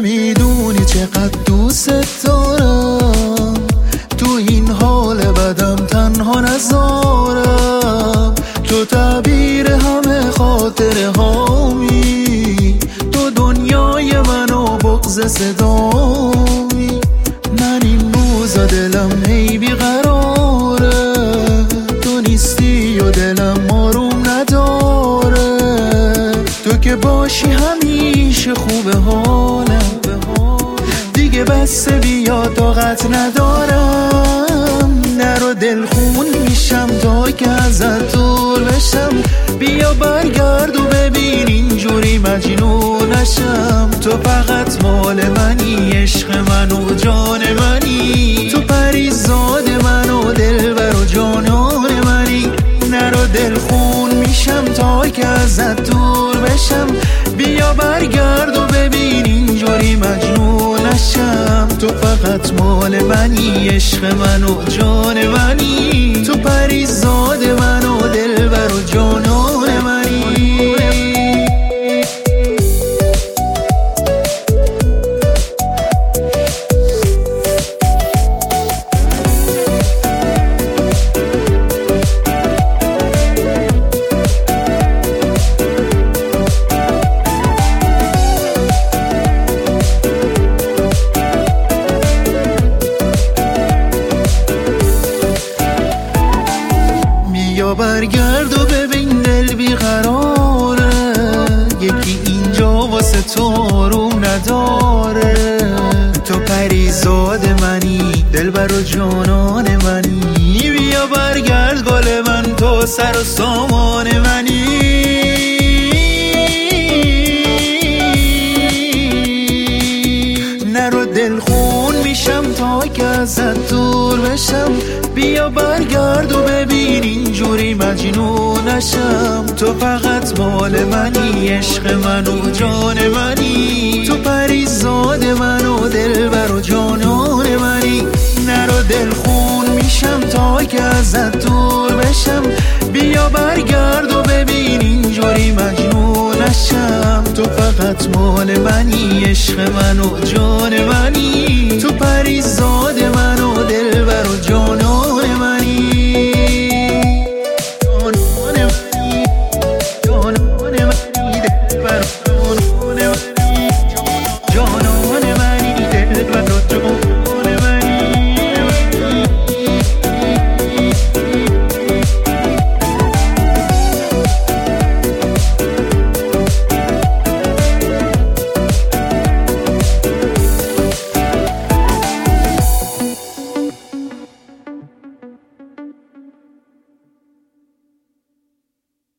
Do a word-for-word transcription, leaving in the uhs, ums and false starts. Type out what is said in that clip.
نمیدونی چقدر دوست دارم، تو این حال بدم تنها نذارم. تو تعبیر همه خاطره هامی، تو دنیای من و بغض صدامی. من این روزا دلم هی بیقراره، تو نیستی و دلم آروم نداره. تو که باشی همیشه خوبه حالم، دیگه بس بیا طاقت ندارم. نرو دلخون میشم تا که ازت دور بشم، بیا برگرد و ببین اینجوری مجنون نشم. تو فقط مال منی، عشق من و جان منی، تو پریزاد من و دلبر و جانان منی. نرو دلخون میشم تا که ازت دور بشم، بیا برگرد و ببین اینجوری مجنون نشم. تو فقط مال منی، عشق من و جان منی، تو پریزاد من و دلبر و جانان منی. بیا برگرد و ببین دل بیقراره، یکی اینجا واسه تو آروم نداره. تو پریزاد منی، دلبر و جانان منی، بیا برگرد گل من، تو سر و سامان منی. نرو دلخون میشم تا که ازت دور بشم، بیا برگرد و ببین اینجوری مجنون نشم. تو فقط مال منی، عشق من و جان منی، تو پریزاد من و دلبر و جانان منی. نرو دلخون میشم تا که ازت دور بشم، بیا برگرد و ببین اینجوری مجنون نشم. تو فقط مال منی، عشق من و جان منی، تو پریزاد